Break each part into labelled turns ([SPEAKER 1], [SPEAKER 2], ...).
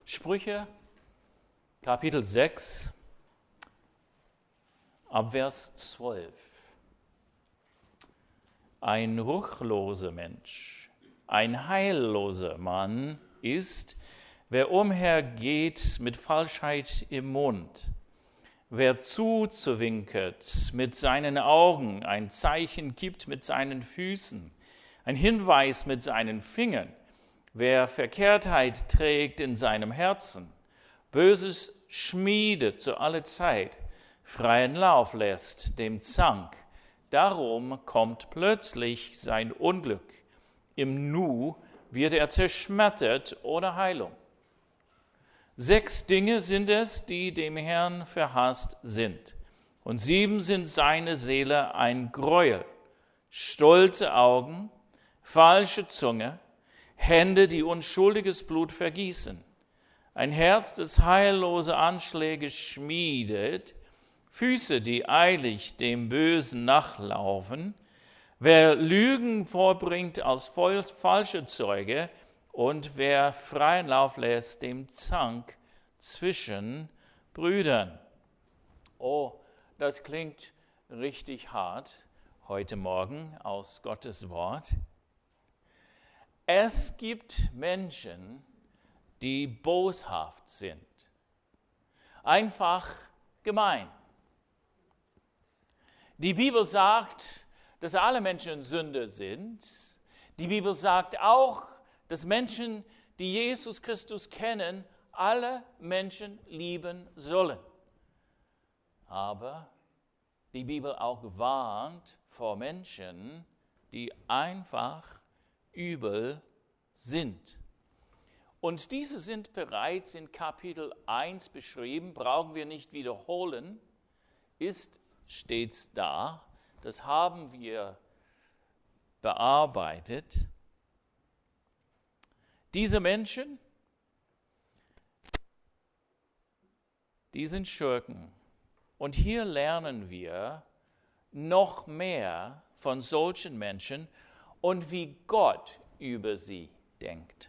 [SPEAKER 1] Sprüche, Kapitel 6, Abvers 12. Ein ruchloser Mensch, ein heilloser Mann ist, wer umhergeht mit Falschheit im Mund, wer zuzuwinkert mit seinen Augen, ein Zeichen gibt mit seinen Füßen, ein Hinweis mit seinen Fingern, wer Verkehrtheit trägt in seinem Herzen, Böses schmiedet zu aller Zeit, freien Lauf lässt dem Zank, darum kommt plötzlich sein Unglück. Im Nu wird er zerschmettert ohne Heilung. 6 Dinge sind es, die dem Herrn verhasst sind, und 7 sind seine Seele ein Gräuel: stolze Augen, falsche Zunge, Hände, die unschuldiges Blut vergießen, ein Herz, das heillose Anschläge schmiedet, Füße, die eilig dem Bösen nachlaufen, wer Lügen vorbringt als falsche Zeuge und wer freien Lauf lässt dem Zank zwischen Brüdern. Oh, das klingt richtig hart heute Morgen aus Gottes Wort. Es gibt Menschen, die boshaft sind, einfach gemein. Die Bibel sagt, dass alle Menschen Sünder sind. Die Bibel sagt auch, dass Menschen, die Jesus Christus kennen, alle Menschen lieben sollen. Aber die Bibel auch warnt vor Menschen, die einfach übel sind. Und diese sind bereits in Kapitel 1 beschrieben, brauchen wir nicht wiederholen, ist stets da, das haben wir bearbeitet. Diese Menschen, die sind Schurken. Und hier lernen wir noch mehr von solchen Menschen und wie Gott über sie denkt.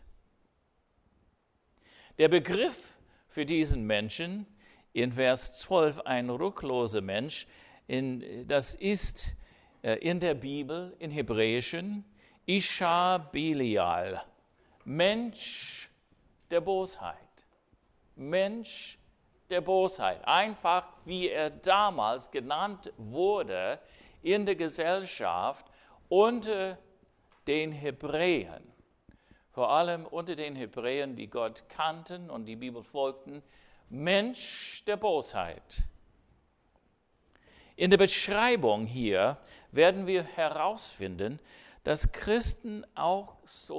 [SPEAKER 1] Der Begriff für diesen Menschen in Vers 12, ein ruchloser Mensch, das ist in der Bibel, im Hebräischen, Isha Belial, Mensch der Bosheit. Mensch der Bosheit. Einfach wie er damals genannt wurde in der Gesellschaft unter den Hebräern. Vor allem unter den Hebräern, die Gott kannten und die Bibel folgten. Mensch der Bosheit. In der Beschreibung hier werden wir herausfinden, dass Christen auch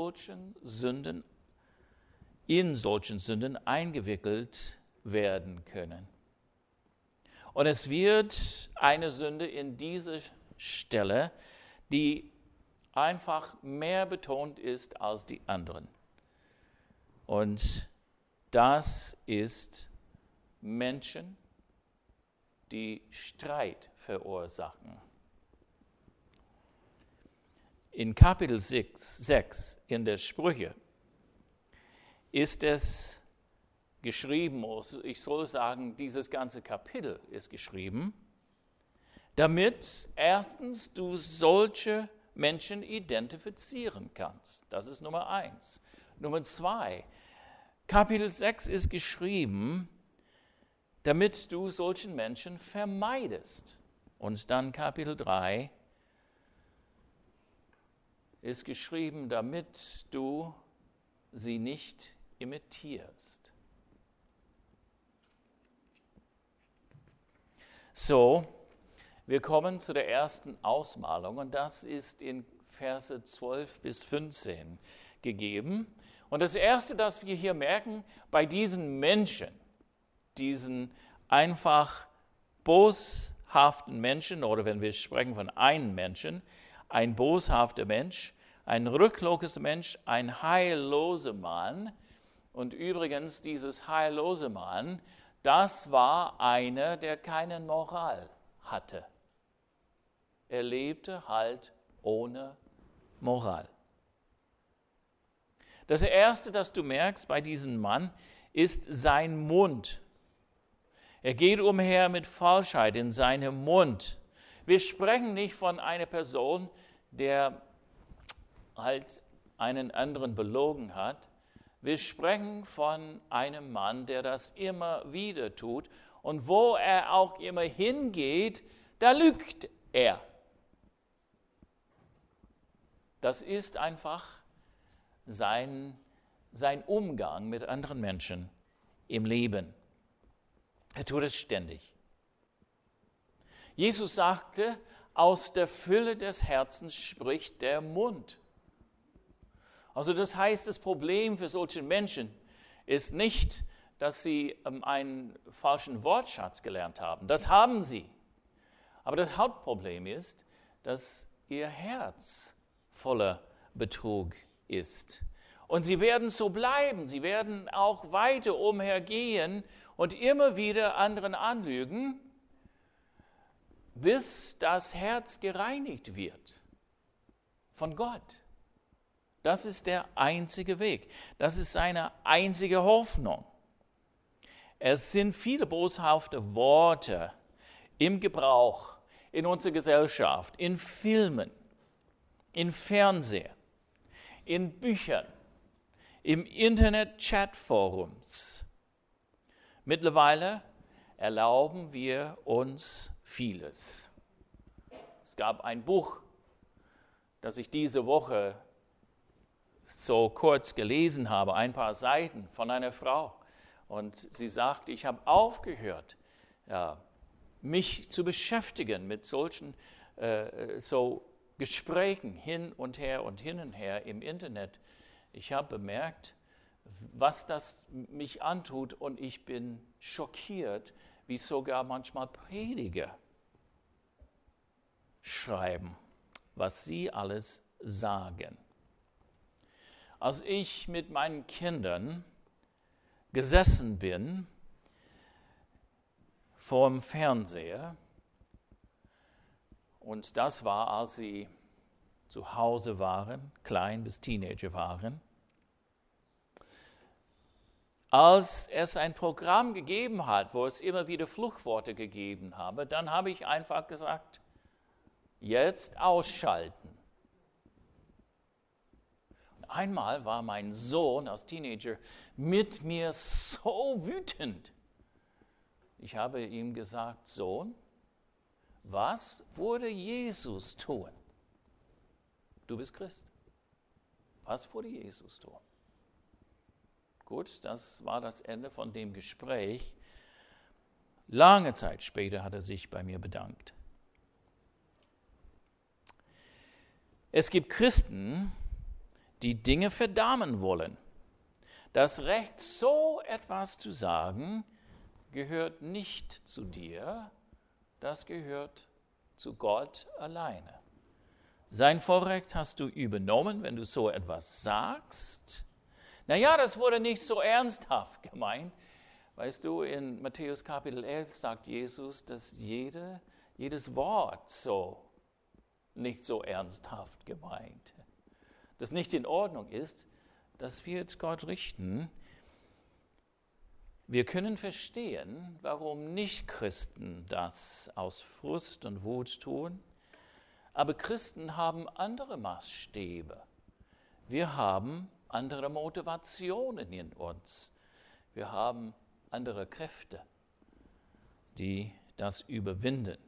[SPEAKER 1] in solchen Sünden eingewickelt werden können. Und es wird eine Sünde in dieser Stelle, die einfach mehr betont ist als die anderen. Und das ist Menschen, die Streit verursachen. In Kapitel 6 in der Sprüche ist es geschrieben, ich soll sagen, dieses ganze Kapitel ist geschrieben, damit erstens du solche Menschen identifizieren kannst. Das ist Nummer 1. Nummer 2, Kapitel 6 ist geschrieben, damit du solchen Menschen vermeidest. Und dann Kapitel 3 ist geschrieben, damit du sie nicht imitierst. So, wir kommen zu der ersten Ausmalung und das ist in Verse 12 bis 15 gegeben. Und das Erste, das wir hier merken, bei diesen Menschen, diesen einfach boshaften Menschen, oder wenn wir sprechen von einem Menschen, ein boshafter Mensch, ein rückloser Mensch, ein heilloser Mann. Und übrigens, dieses heillose Mann, das war einer, der keine Moral hatte. Er lebte halt ohne Moral. Das Erste, das du merkst bei diesem Mann, ist sein Mund. Er geht umher mit Falschheit in seinem Mund. Wir sprechen nicht von einer Person, der halt einen anderen belogen hat. Wir sprechen von einem Mann, der das immer wieder tut. Und wo er auch immer hingeht, da lügt er. Das ist einfach sein Umgang mit anderen Menschen im Leben. Er tut es ständig. Jesus sagte, aus der Fülle des Herzens spricht der Mund. Also das heißt, das Problem für solche Menschen ist nicht, dass sie einen falschen Wortschatz gelernt haben. Das haben sie. Aber das Hauptproblem ist, dass ihr Herz voller Betrug ist. Und sie werden so bleiben. Sie werden auch weiter umhergehen und immer wieder anderen anlügen, bis das Herz gereinigt wird von Gott. Das ist der einzige Weg. Das ist seine einzige Hoffnung. Es sind viele boshafte Worte im Gebrauch in unserer Gesellschaft, in Filmen, in Fernsehen, in Büchern, im Internet-Chat-Forums. Mittlerweile erlauben wir uns vieles. Es gab ein Buch, das ich diese Woche so kurz gelesen habe, ein paar Seiten von einer Frau. Und sie sagt, ich habe aufgehört, mich zu beschäftigen mit solchen so Gesprächen hin und her im Internet. Ich habe bemerkt, was das mich antut, und ich bin schockiert, wie sogar manchmal Prediger schreiben, was sie alles sagen. Als ich mit meinen Kindern gesessen bin vorm Fernseher, und das war, als sie zu Hause waren, klein bis Teenager waren, als es ein Programm gegeben hat, wo es immer wieder Fluchworte gegeben habe, dann habe ich einfach gesagt, jetzt ausschalten. Und einmal war mein Sohn als Teenager mit mir so wütend. Ich habe ihm gesagt, Sohn, was würde Jesus tun? Du bist Christ. Was würde Jesus tun? Gut, das war das Ende von dem Gespräch. Lange Zeit später hat er sich bei mir bedankt. Es gibt Christen, die Dinge verdammen wollen. Das Recht, so etwas zu sagen, gehört nicht zu dir, das gehört zu Gott alleine. Sein Vorrecht hast du übernommen, wenn du so etwas sagst. Naja, das wurde nicht so ernsthaft gemeint. Weißt du, in Matthäus Kapitel 11 sagt Jesus, dass jedes Wort so nicht so ernsthaft gemeint, das nicht in Ordnung ist, das wird Gott richten. Wir können verstehen, warum Nichtchristen das aus Frust und Wut tun, aber Christen haben andere Maßstäbe. Wir haben andere Motivationen in uns. Wir haben andere Kräfte, die das überwinden.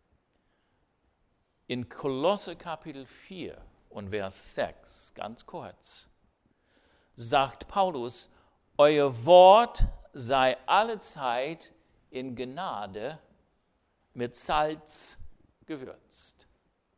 [SPEAKER 1] In Kolosse Kapitel 4 und Vers 6, ganz kurz, sagt Paulus, euer Wort sei allezeit in Gnade mit Salz gewürzt.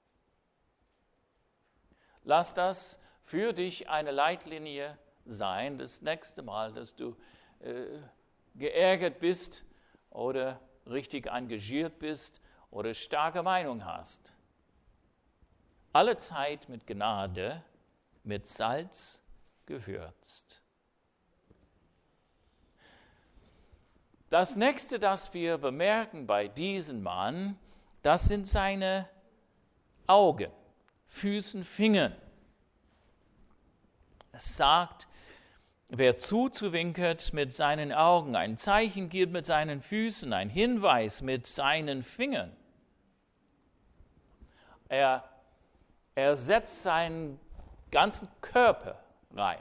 [SPEAKER 1] Lass das für dich eine Leitlinie sein, das nächste Mal, dass du geärgert bist oder richtig engagiert bist oder starke Meinung hast. Allezeit mit Gnade, mit Salz gewürzt. Das nächste, das wir bemerken bei diesem Mann, das sind seine Augen, Füßen, Fingern. Es sagt, Wer zuwinkert mit seinen Augen, ein Zeichen gibt mit seinen Füßen, ein Hinweis mit seinen Fingern. Er setzt seinen ganzen Körper rein,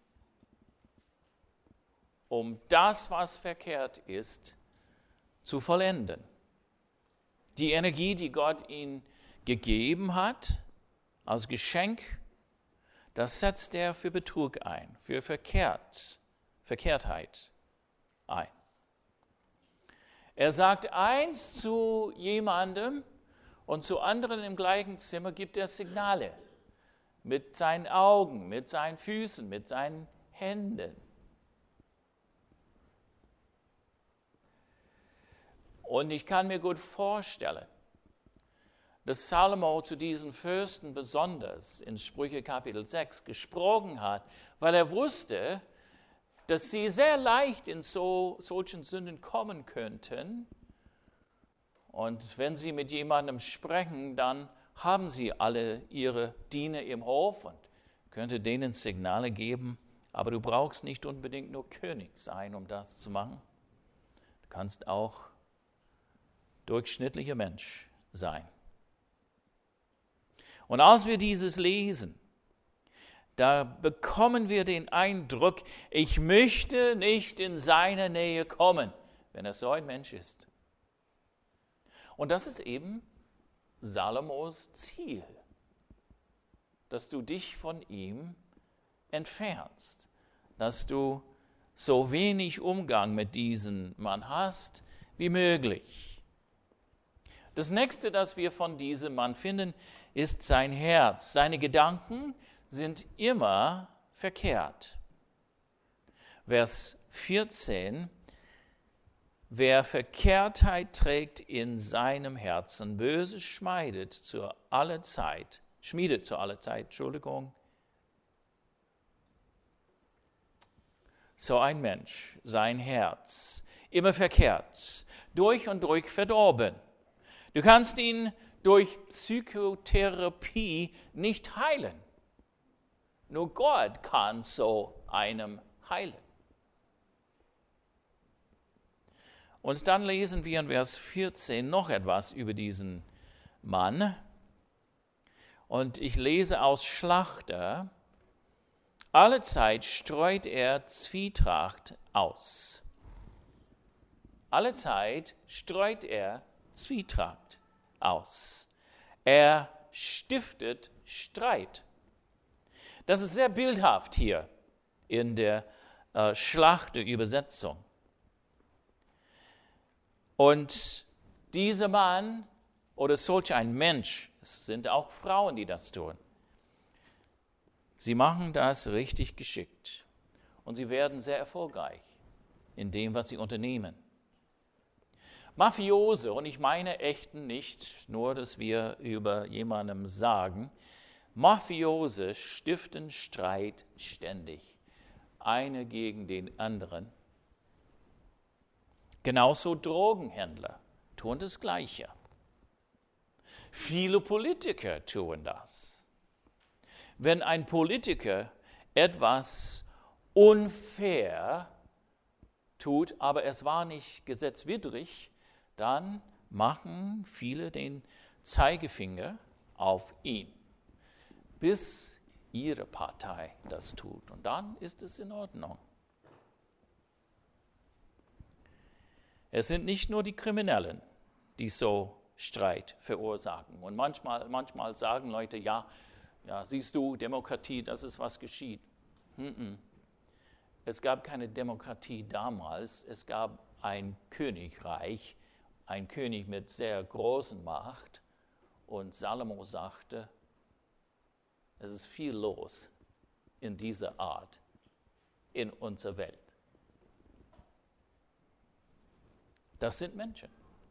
[SPEAKER 1] um das, was verkehrt ist, zu vollenden. Die Energie, die Gott ihm gegeben hat, als Geschenk, das setzt er für Betrug ein, für Verkehrtheit ein. Er sagt eins zu jemandem und zu anderen im gleichen Zimmer gibt er Signale mit seinen Augen, mit seinen Füßen, mit seinen Händen. Und ich kann mir gut vorstellen, dass Salomo zu diesen Fürsten besonders in Sprüche Kapitel 6 gesprochen hat, weil er wusste, dass sie sehr leicht in solchen Sünden kommen könnten. Und wenn sie mit jemandem sprechen, dann haben sie alle ihre Diener im Hof und könnte denen Signale geben. Aber du brauchst nicht unbedingt nur König sein, um das zu machen. Du kannst auch durchschnittlicher Mensch sein. Und als wir dieses lesen, da bekommen wir den Eindruck, ich möchte nicht in seine Nähe kommen, wenn er so ein Mensch ist. Und das ist eben Salomos Ziel, dass du dich von ihm entfernst, dass du so wenig Umgang mit diesem Mann hast wie möglich. Das nächste, das wir von diesem Mann finden, ist sein Herz. Seine Gedanken sind immer verkehrt. Vers 14: Wer Verkehrtheit trägt in seinem Herzen, Böses schmiedet zu aller Zeit, So ein Mensch, sein Herz, immer verkehrt, durch und durch verdorben. Du kannst ihn durch Psychotherapie nicht heilen. Nur Gott kann so einem heilen. Und dann lesen wir in Vers 14 noch etwas über diesen Mann. Und ich lese aus Schlachter: Allezeit streut er Zwietracht aus. Allezeit streut er Zwietracht aus. Er stiftet Streit. Das ist sehr bildhaft hier in der Schlachter-Übersetzung. Und dieser Mann oder solch ein Mensch, es sind auch Frauen, die das tun, sie machen das richtig geschickt und sie werden sehr erfolgreich in dem, was sie unternehmen. Mafiose, und ich meine echten nicht, nur dass wir über jemandem sagen, Mafiose stiften Streit ständig, einer gegen den anderen. Genauso Drogenhändler tun das Gleiche. Viele Politiker tun das. Wenn ein Politiker etwas unfair tut, aber es war nicht gesetzwidrig, dann machen viele den Zeigefinger auf ihn, bis ihre Partei das tut. Und dann ist es in Ordnung. Es sind nicht nur die Kriminellen, die so Streit verursachen. Und manchmal sagen Leute, ja, siehst du, Demokratie, das ist, was geschieht. Es gab keine Demokratie damals. Es gab ein Königreich, ein König mit sehr großen Macht. Und Salomo sagte, es ist viel los in dieser Art in unserer Welt. Das sind Menschen.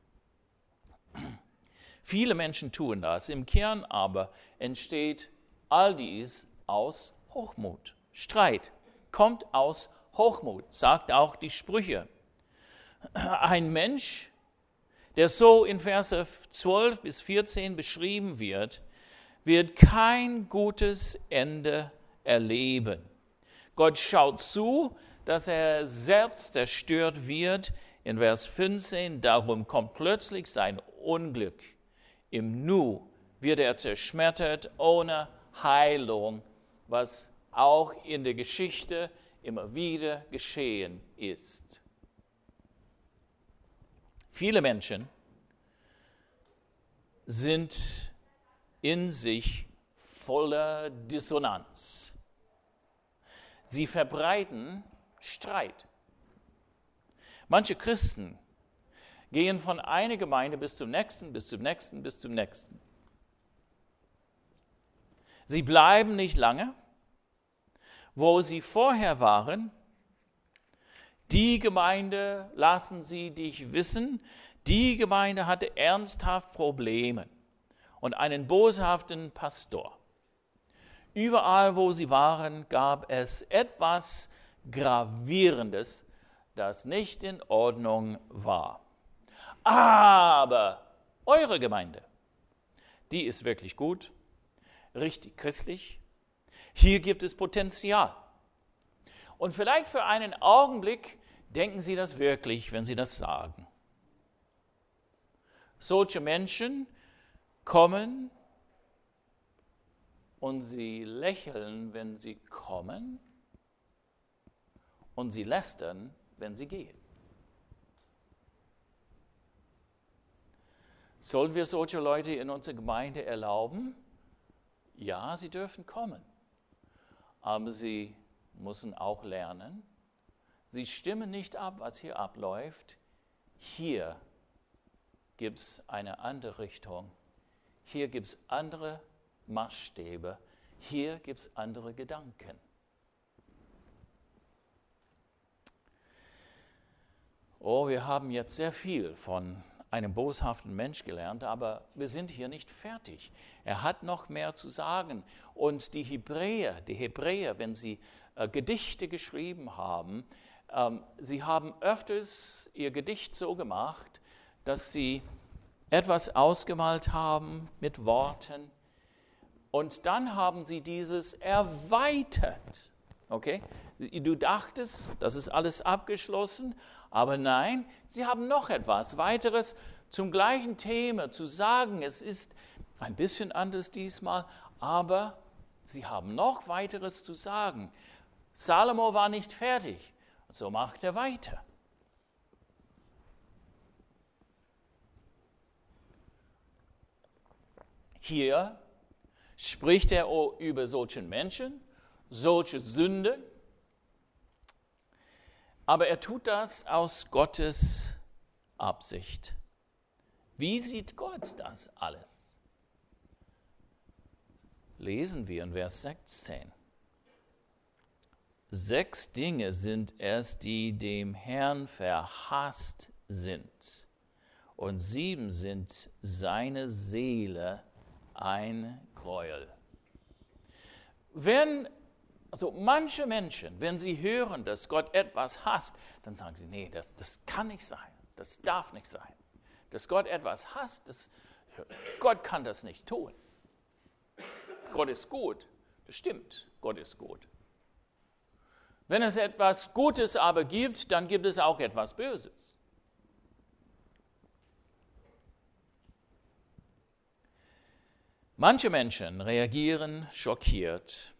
[SPEAKER 1] Viele Menschen tun das. Im Kern aber entsteht all dies aus Hochmut. Streit kommt aus Hochmut, sagt auch die Sprüche. Ein Mensch, der so in Verse 12 bis 14 beschrieben wird, wird kein gutes Ende erleben. Gott schaut zu, dass er selbst zerstört wird. In Vers 15, darum kommt plötzlich sein Unglück. Im Nu wird er zerschmettert ohne Heilung, was auch in der Geschichte immer wieder geschehen ist. Viele Menschen sind in sich voller Dissonanz. Sie verbreiten Streit. Manche Christen gehen von einer Gemeinde bis zum nächsten, bis zum nächsten, bis zum nächsten. Sie bleiben nicht lange, wo sie vorher waren. Die Gemeinde, lassen sie dich wissen, die Gemeinde hatte ernsthaft Probleme und einen boshaften Pastor. Überall, wo sie waren, gab es etwas Gravierendes, das nicht in Ordnung war. Aber eure Gemeinde, die ist wirklich gut, richtig christlich. Hier gibt es Potenzial. Und vielleicht für einen Augenblick denken Sie das wirklich, wenn Sie das sagen. Solche Menschen kommen und sie lächeln, wenn sie kommen, und sie lästern, wenn sie gehen. Sollen wir solche Leute in unserer Gemeinde erlauben? Ja, sie dürfen kommen, aber sie müssen auch lernen. Sie stimmen nicht ab, was hier abläuft. Hier gibt es eine andere Richtung. Hier gibt es andere Maßstäbe. Hier gibt es andere Gedanken. Oh, wir haben jetzt sehr viel von einem boshaften Mensch gelernt, aber wir sind hier nicht fertig. Er hat noch mehr zu sagen. Und die Hebräer, wenn sie Gedichte geschrieben haben, sie haben öfters ihr Gedicht so gemacht, dass sie etwas ausgemalt haben mit Worten und dann haben sie dieses erweitert. Okay? Du dachtest, das ist alles abgeschlossen, aber nein, sie haben noch etwas weiteres zum gleichen Thema zu sagen. Es ist ein bisschen anders diesmal, aber sie haben noch weiteres zu sagen. Salomo war nicht fertig, so macht er weiter. Hier spricht er über solchen Menschen, solche Sünde, aber er tut das aus Gottes Absicht. Wie sieht Gott das alles? Lesen wir in Vers 16. 6 Dinge sind es, die dem Herrn verhasst sind, und 7 sind seine Seele ein Gräuel. Manche Menschen, wenn sie hören, dass Gott etwas hasst, dann sagen sie, nee, das kann nicht sein, das darf nicht sein. Dass Gott etwas hasst, Gott kann das nicht tun. Gott ist gut, das stimmt, Gott ist gut. Wenn es etwas Gutes aber gibt, dann gibt es auch etwas Böses. Manche Menschen reagieren schockiert.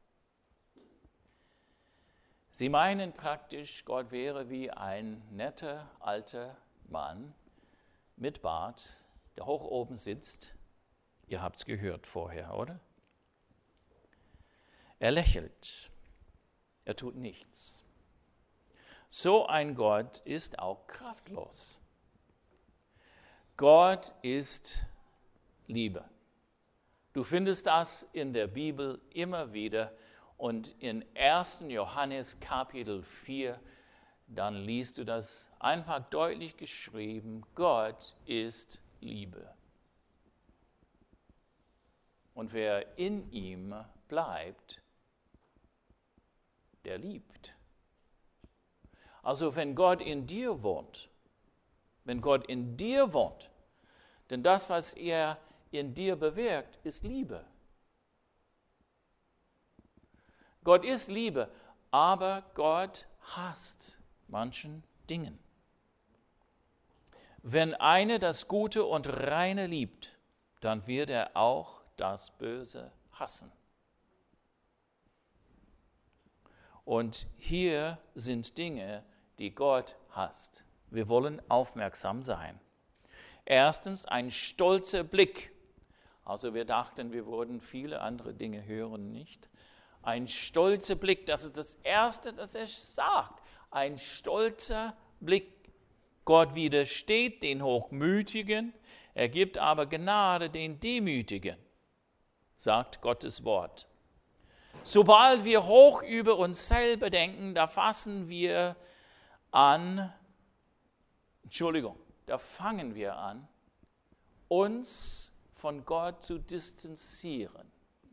[SPEAKER 1] Sie meinen praktisch, Gott wäre wie ein netter alter Mann mit Bart, der hoch oben sitzt. Ihr habt es gehört vorher, oder? Er lächelt. Er tut nichts. So ein Gott ist auch kraftlos. Gott ist Liebe. Du findest das in der Bibel immer wieder und in 1. Johannes Kapitel 4, dann liest du das einfach deutlich geschrieben, Gott ist Liebe. Und wer in ihm bleibt, der liebt. Also wenn Gott in dir wohnt, denn das, was er in dir bewirkt, ist Liebe. Gott ist Liebe, Aber Gott hasst manchen Dingen. Wenn einer das Gute und Reine liebt, dann wird er auch das Böse hassen. Und hier sind Dinge, die Gott hasst. Wir wollen aufmerksam sein. Erstens ein stolzer Blick. Also wir dachten, wir würden viele andere Dinge hören, nicht? Ein stolzer Blick, das ist das Erste, das er sagt. Ein stolzer Blick. Gott widersteht den Hochmütigen, er gibt aber Gnade den Demütigen, sagt Gottes Wort. Sobald wir hoch über uns selber denken, da fangen wir an, uns von Gott zu distanzieren.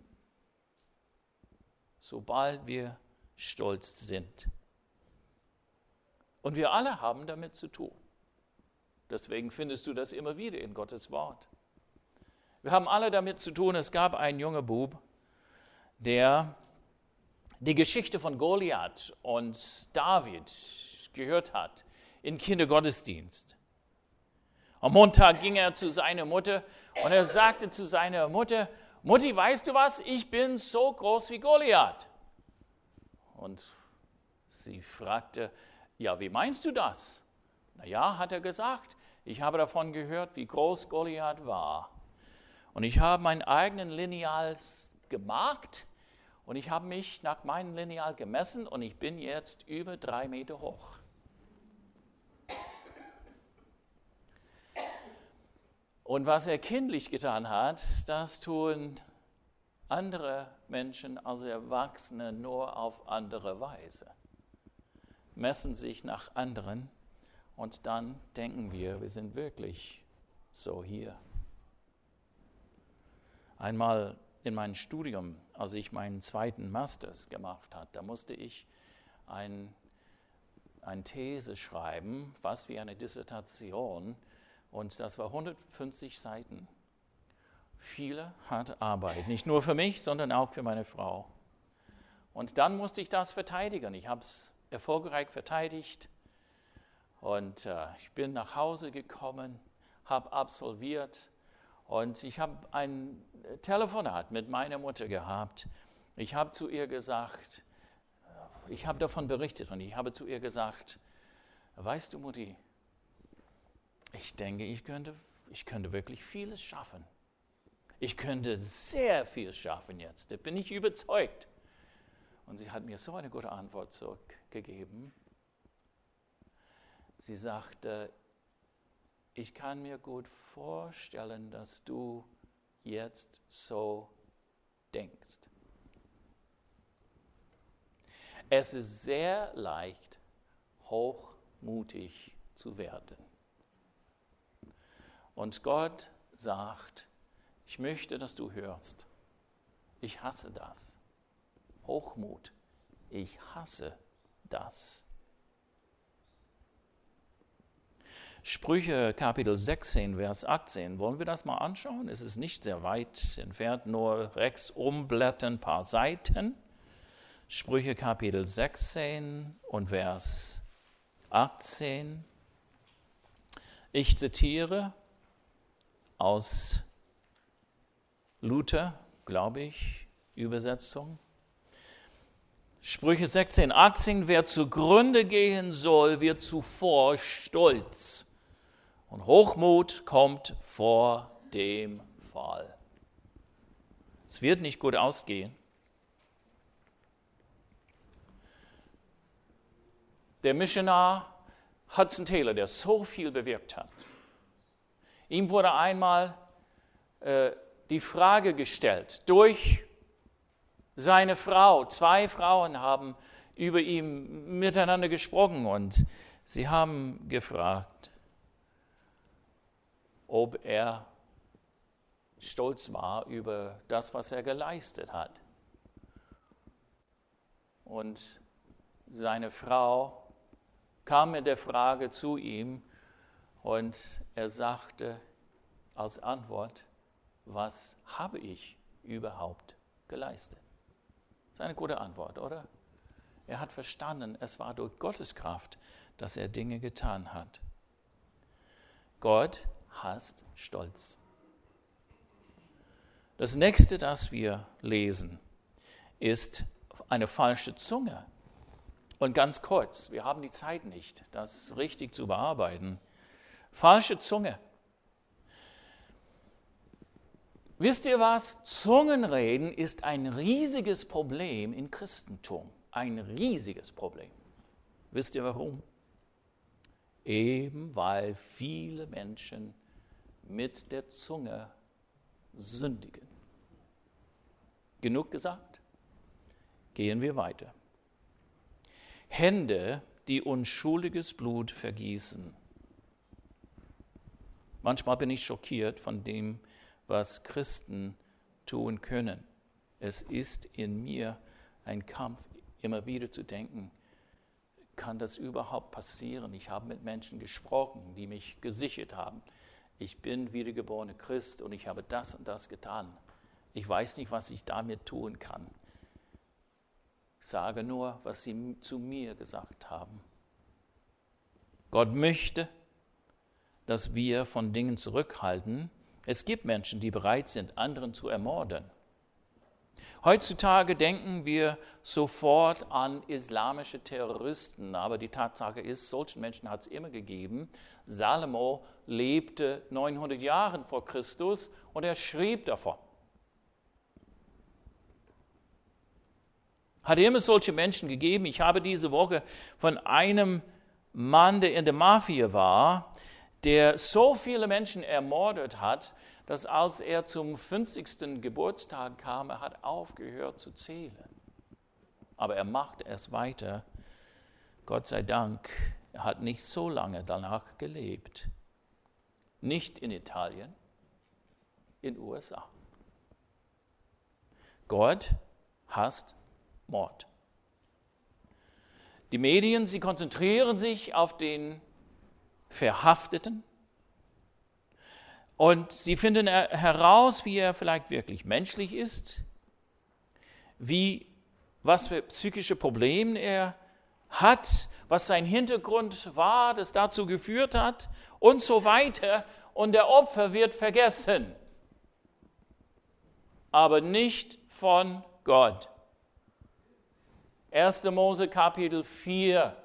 [SPEAKER 1] Sobald wir stolz sind. Und wir alle haben damit zu tun. Deswegen findest du das immer wieder in Gottes Wort. Wir haben alle damit zu tun. Es gab einen jungen Bub, der die Geschichte von Goliath und David gehört hat im Kindergottesdienst. Am Montag ging er zu seiner Mutter und er sagte zu seiner Mutter, Mutti, weißt du was, ich bin so groß wie Goliath. Und sie fragte, ja, wie meinst du das? Na ja, hat er gesagt, ich habe davon gehört, wie groß Goliath war. Und ich habe mein eigenes Lineal gemarkt und ich habe mich nach meinem Lineal gemessen und ich bin jetzt über 3 Meter hoch. Und was er kindlich getan hat, das tun andere Menschen, also Erwachsene, nur auf andere Weise. Messen sich nach anderen und dann denken wir sind wirklich so hier. Einmal in meinem Studium, als ich meinen 2. Masters gemacht habe, da musste ich eine These schreiben, fast wie eine Dissertation, und das war 150 Seiten. Viele harte Arbeit, nicht nur für mich, sondern auch für meine Frau. Und dann musste ich das verteidigen. Ich habe es erfolgreich verteidigt und ich bin nach Hause gekommen, habe absolviert und ich habe ein Telefonat mit meiner Mutter gehabt. Ich habe zu ihr gesagt, ich habe davon berichtet und ich habe zu ihr gesagt, weißt du, Mutti, ich denke, ich könnte wirklich vieles schaffen. Ich könnte sehr viel schaffen jetzt, da bin ich überzeugt. Und sie hat mir so eine gute Antwort zurückgegeben. Sie sagte, ich kann mir gut vorstellen, dass du jetzt so denkst. Es ist sehr leicht, hochmutig zu werden. Und Gott sagt, ich möchte, dass du hörst. Ich hasse das. Hochmut. Ich hasse das. Sprüche Kapitel 16, Vers 18. Wollen wir das mal anschauen? Es ist nicht sehr weit entfernt, nur rechts umblättern ein paar Seiten. Sprüche Kapitel 16 und Vers 18. Ich zitiere aus Luther, glaube ich, Übersetzung. Sprüche 16, 18, wer zugrunde gehen soll, wird zuvor stolz. Und Hochmut kommt vor dem Fall. Es wird nicht gut ausgehen. Der Missionar Hudson Taylor, der so viel bewirkt hat, ihm wurde einmal die Frage gestellt durch seine Frau. 2 Frauen haben über ihn miteinander gesprochen und sie haben gefragt, ob er stolz war über das, was er geleistet hat. Und seine Frau kam mit der Frage zu ihm und er sagte als Antwort, was habe ich überhaupt geleistet? Das ist eine gute Antwort, oder? Er hat verstanden, es war durch Gottes Kraft, dass er Dinge getan hat. Gott hasst Stolz. Das nächste, das wir lesen, ist eine falsche Zunge. Und ganz kurz, wir haben die Zeit nicht, das richtig zu bearbeiten. Falsche Zunge. Wisst ihr was? Zungenreden ist ein riesiges Problem im Christentum. Ein riesiges Problem. Wisst ihr warum? Eben weil viele Menschen mit der Zunge sündigen. Genug gesagt? Gehen wir weiter. Hände, die unschuldiges Blut vergießen. Manchmal bin ich schockiert von dem, was Christen tun können. Es ist in mir ein Kampf, immer wieder zu denken, kann das überhaupt passieren? Ich habe mit Menschen gesprochen, die mich gesichert haben. Ich bin wiedergeborener Christ und ich habe das und das getan. Ich weiß nicht, was ich damit tun kann. Ich sage nur, was sie zu mir gesagt haben. Gott möchte, dass wir von Dingen zurückhalten. Es gibt Menschen, die bereit sind, anderen zu ermorden. Heutzutage denken wir sofort an islamische Terroristen, aber die Tatsache ist, solchen Menschen hat es immer gegeben. Salomo lebte 900 Jahre vor Christus und er schrieb davon. Hat immer solche Menschen gegeben. Ich habe diese Woche von einem Mann, der in der Mafia war, der so viele Menschen ermordet hat, dass als er zum 50. Geburtstag kam, er hat aufgehört zu zählen. Aber er machte es weiter. Gott sei Dank, er hat nicht so lange danach gelebt. Nicht in Italien, in den USA. Gott hasst Mord. Die Medien, sie konzentrieren sich auf den Verhafteten und sie finden heraus, wie er vielleicht wirklich menschlich ist, was für psychische Probleme er hat, was sein Hintergrund war, das dazu geführt hat und so weiter. Und der Opfer wird vergessen, aber nicht von Gott. 1. Mose Kapitel 4.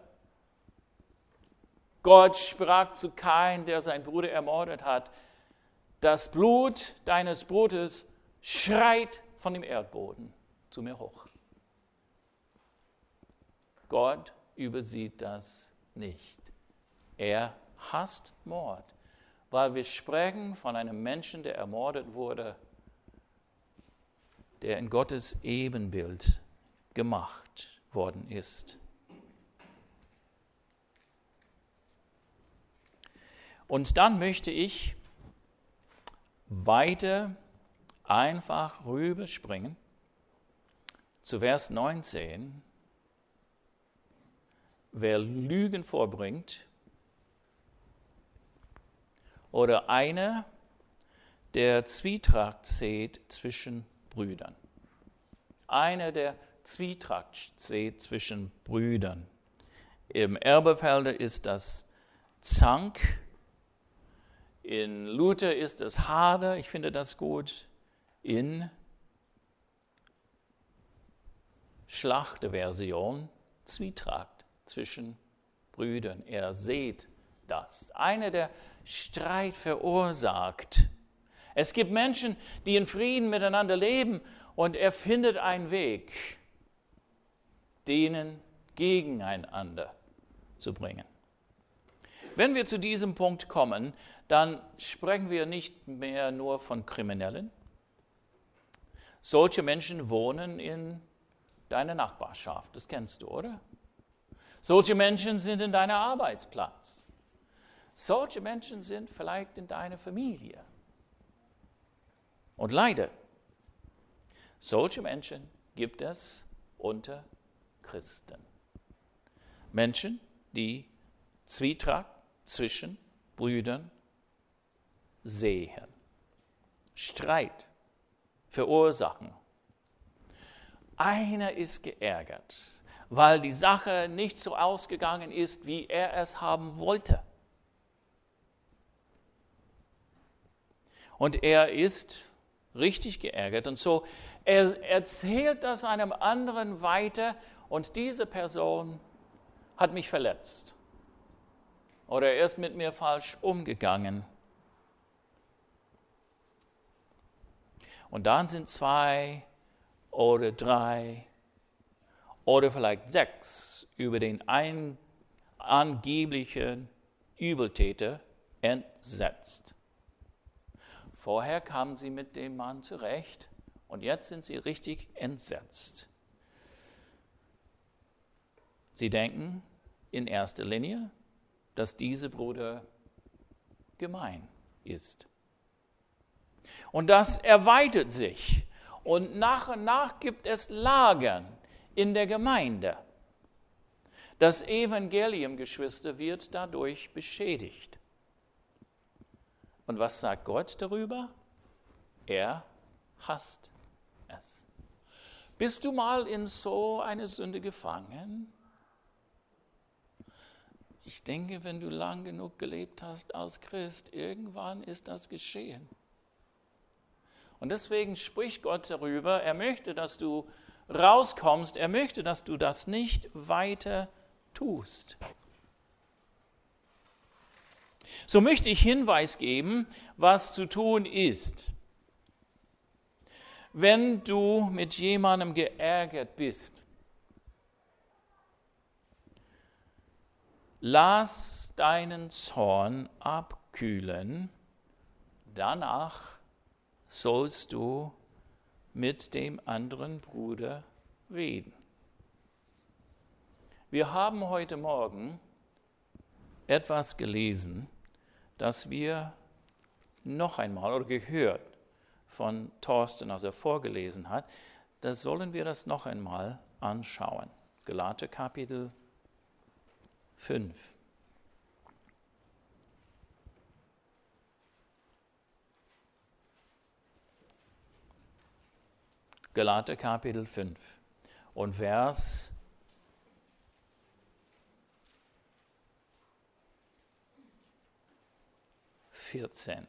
[SPEAKER 1] Gott sprach zu Kain, der seinen Bruder ermordet hat, das Blut deines Bruders schreit von dem Erdboden zu mir hoch. Gott übersieht das nicht. Er hasst Mord, weil wir sprechen von einem Menschen, der ermordet wurde, der in Gottes Ebenbild gemacht worden ist. Und dann möchte ich weiter einfach rüberspringen zu Vers 19. Wer Lügen vorbringt oder einer, der Zwietracht sät zwischen Brüdern. Einer, der Zwietracht sät zwischen Brüdern. Im Elberfelder ist das Zank. In Luther ist es Hader. Ich finde das gut. In Schlachterversion Zwietracht zwischen Brüdern. Er sät das. Einer, der Streit verursacht. Es gibt Menschen, die in Frieden miteinander leben und er findet einen Weg, denen gegeneinander zu bringen. Wenn wir zu diesem Punkt kommen, dann sprechen wir nicht mehr nur von Kriminellen. Solche Menschen wohnen in deiner Nachbarschaft, das kennst du, oder? Solche Menschen sind in deinem Arbeitsplatz. Solche Menschen sind vielleicht in deiner Familie. Und leider, solche Menschen gibt es unter Christen. Menschen, die Zwietracht zwischen Brüdern sehen, Streit verursachen. Einer ist geärgert, weil die Sache nicht so ausgegangen ist, wie er es haben wollte. Und er ist richtig geärgert. Und so, er erzählt das einem anderen weiter und diese Person hat mich verletzt. Oder er ist mit mir falsch umgegangen. Und dann sind 2 oder 3 oder vielleicht 6 über den angeblichen Übeltäter entsetzt. Vorher kamen sie mit dem Mann zurecht und jetzt sind sie richtig entsetzt. Sie denken in erster Linie, dass dieser Bruder gemein ist. Und das erweitert sich. Und nach gibt es Lagern in der Gemeinde. Das Evangelium, Geschwister, wird dadurch beschädigt. Und was sagt Gott darüber? Er hasst es. Bist du mal in so eine Sünde gefangen? Ich denke, wenn du lang genug gelebt hast als Christ, irgendwann ist das geschehen. Und deswegen spricht Gott darüber, er möchte, dass du rauskommst, er möchte, dass du das nicht weiter tust. So möchte ich Hinweis geben, was zu tun ist. Wenn du mit jemandem geärgert bist, lass deinen Zorn abkühlen, danach sollst du mit dem anderen Bruder reden. Wir haben heute Morgen etwas gelesen, das wir noch einmal oder gehört von Thorsten, als er vorgelesen hat. Da sollen wir das noch einmal anschauen. Galater Kapitel 5. Galater Kapitel 5 und Vers 14.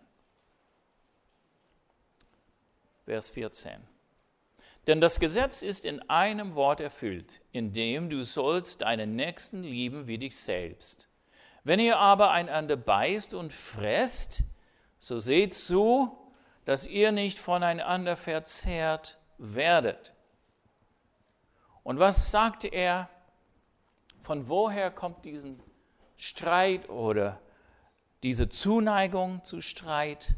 [SPEAKER 1] Vers 14. Denn das Gesetz ist in einem Wort erfüllt, in dem du sollst deinen Nächsten lieben wie dich selbst. Wenn ihr aber einander beißt und fresst, so seht zu, dass ihr nicht voneinander verzehrt werdet. Und was sagte er? Von woher kommt diesen Streit oder diese Zuneigung zu Streit?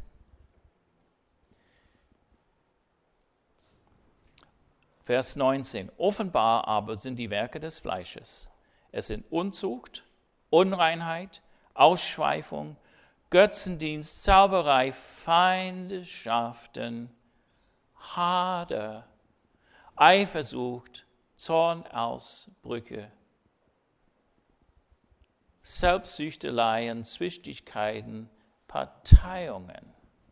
[SPEAKER 1] Vers 19. Offenbar aber sind die Werke des Fleisches. Es sind Unzucht, Unreinheit, Ausschweifung, Götzendienst, Zauberei, Feindschaften, Hader, Eifersucht, Zornausbrüche, Selbstsüchteleien, Zwistigkeiten, Parteiungen.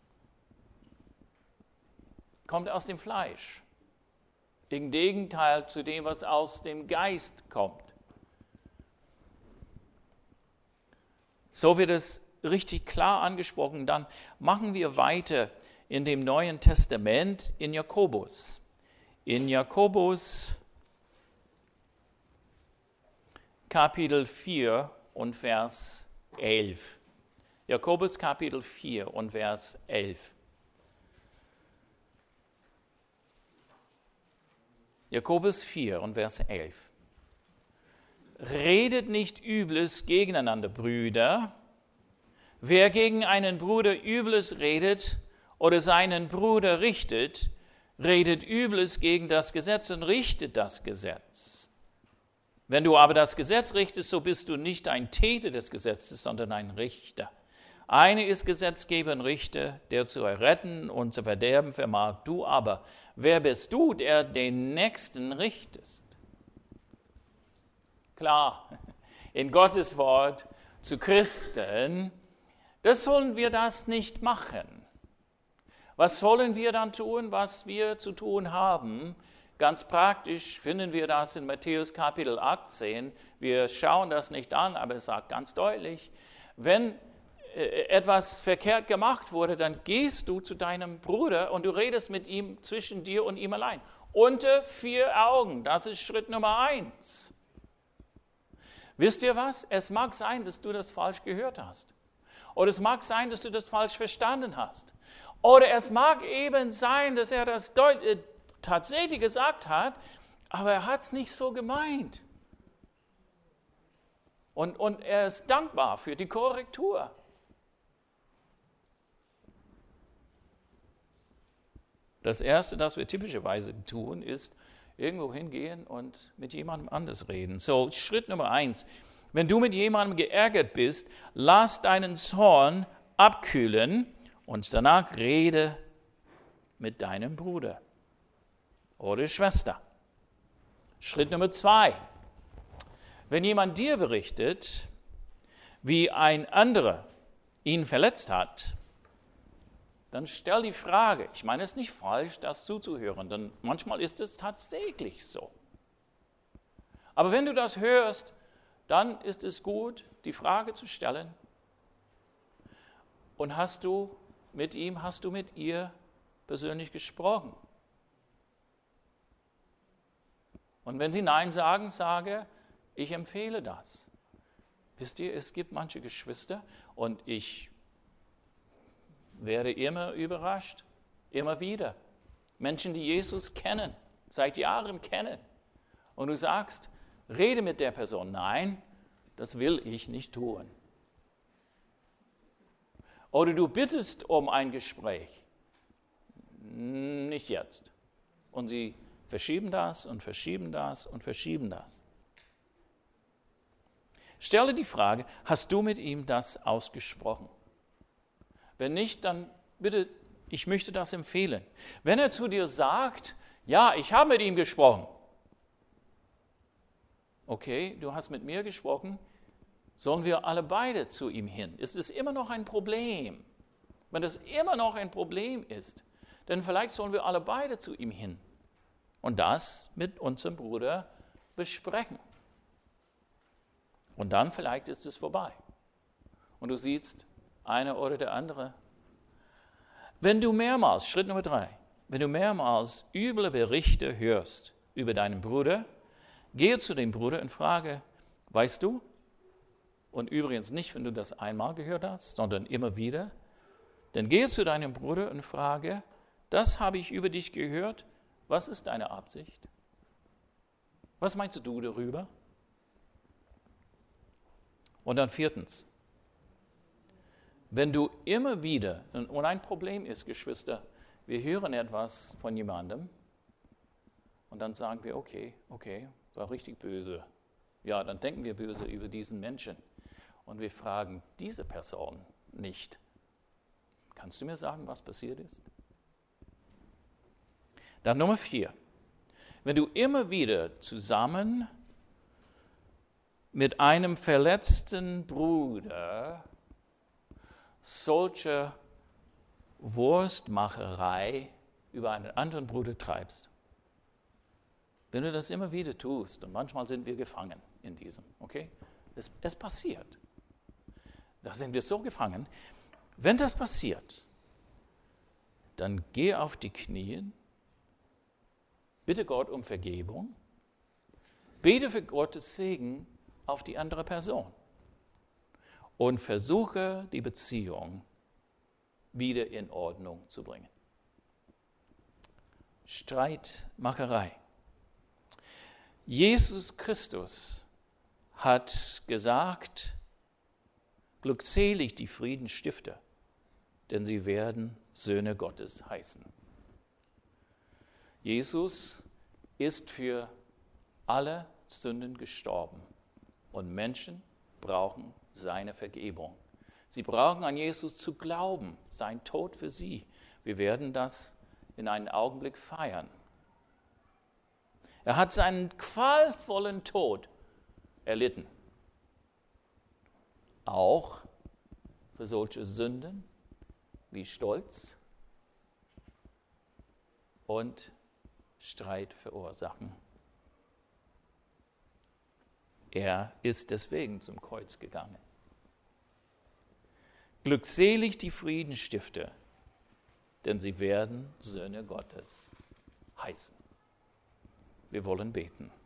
[SPEAKER 1] Kommt aus dem Fleisch. Im Gegenteil zu dem, was aus dem Geist kommt. So wird es richtig klar angesprochen. Dann machen wir weiter in dem Neuen Testament in Jakobus. In Jakobus Kapitel 4 und Vers 11. Jakobus Kapitel 4 und Vers 11. Jakobus 4 und Vers 11. Redet nicht Übles gegeneinander, Brüder. Wer gegen einen Bruder Übles redet oder seinen Bruder richtet, redet Übles gegen das Gesetz und richtet das Gesetz. Wenn du aber das Gesetz richtest, so bist du nicht ein Täter des Gesetzes, sondern ein Richter. Eine ist Gesetzgeber und Richter, der zu erretten und zu verderben vermag. Du aber, wer bist du, der den Nächsten richtest? Klar, in Gottes Wort zu Christen, das sollen wir das nicht machen. Was sollen wir dann tun, was wir zu tun haben? Ganz praktisch finden wir das in Matthäus Kapitel 18. Wir schauen das nicht an, aber es sagt ganz deutlich, wenn etwas verkehrt gemacht wurde, dann gehst du zu deinem Bruder und du redest mit ihm zwischen dir und ihm allein. Unter 4 Augen, das ist Schritt Nummer 1. Wisst ihr was? Es mag sein, dass du das falsch gehört hast. Oder es mag sein, dass du das falsch verstanden hast. Oder es mag eben sein, dass er das tatsächlich gesagt hat, aber er hat es nicht so gemeint. Und er ist dankbar für die Korrektur. Das Erste, das wir typischerweise tun, ist irgendwo hingehen und mit jemandem anders reden. So, Schritt Nummer 1. Wenn du mit jemandem geärgert bist, lass deinen Zorn abkühlen und danach rede mit deinem Bruder oder Schwester. Schritt Nummer 2. Wenn jemand dir berichtet, wie ein anderer ihn verletzt hat, dann stell die Frage, ich meine, es ist nicht falsch, das zuzuhören, denn manchmal ist es tatsächlich so. Aber wenn du das hörst, dann ist es gut, die Frage zu stellen, und hast du mit ihr persönlich gesprochen? Und wenn sie Nein sagen, sage, ich empfehle das. Wisst ihr, es gibt manche Geschwister und ich werde immer überrascht, immer wieder. Menschen, die Jesus kennen, seit Jahren kennen. Und du sagst, rede mit der Person. Nein, das will ich nicht tun. Oder du bittest um ein Gespräch. Nicht jetzt. Und sie verschieben das und verschieben das und verschieben das. Stelle die Frage, hast du mit ihm das ausgesprochen? Wenn nicht, dann bitte, ich möchte das empfehlen. Wenn er zu dir sagt, ja, ich habe mit ihm gesprochen. Okay, du hast mit mir gesprochen, sollen wir alle beide zu ihm hin? Ist es immer noch ein Problem? Wenn das immer noch ein Problem ist, dann vielleicht sollen wir alle beide zu ihm hin und das mit unserem Bruder besprechen. Und dann vielleicht ist es vorbei. Und du siehst, einer oder der andere. Wenn du mehrmals, Schritt Nummer 3, wenn du mehrmals üble Berichte hörst über deinen Bruder, gehe zu dem Bruder und frage, weißt du? Und übrigens nicht, wenn du das einmal gehört hast, sondern immer wieder. Dann gehe zu deinem Bruder und frage, das habe ich über dich gehört, was ist deine Absicht? Was meinst du darüber? Und dann 4. Wenn du immer wieder, und ein Problem ist, Geschwister, wir hören etwas von jemandem und dann sagen wir, okay, war richtig böse. Ja, dann denken wir böse über diesen Menschen. Und wir fragen diese Person nicht. Kannst du mir sagen, was passiert ist? Dann Nummer 4. Wenn du immer wieder zusammen mit einem verletzten Bruder solche Wurstmacherei über einen anderen Bruder treibst. Wenn du das immer wieder tust, und manchmal sind wir gefangen in diesem, okay? Es passiert. Da sind wir so gefangen. Wenn das passiert, dann geh auf die Knie, bitte Gott um Vergebung, bete für Gottes Segen auf die andere Person. Und versuche, die Beziehung wieder in Ordnung zu bringen. Streitmacherei. Jesus Christus hat gesagt, glückselig die Friedensstifter, denn sie werden Söhne Gottes heißen. Jesus ist für alle Sünden gestorben und Menschen brauchen seine Vergebung. Sie brauchen an Jesus zu glauben, sein Tod für sie. Wir werden das in einem Augenblick feiern. Er hat seinen qualvollen Tod erlitten. Auch für solche Sünden wie Stolz und Streit verursachen. Er ist deswegen zum Kreuz gegangen. Glückselig die Friedensstifter, denn sie werden Söhne Gottes heißen. Wir wollen beten.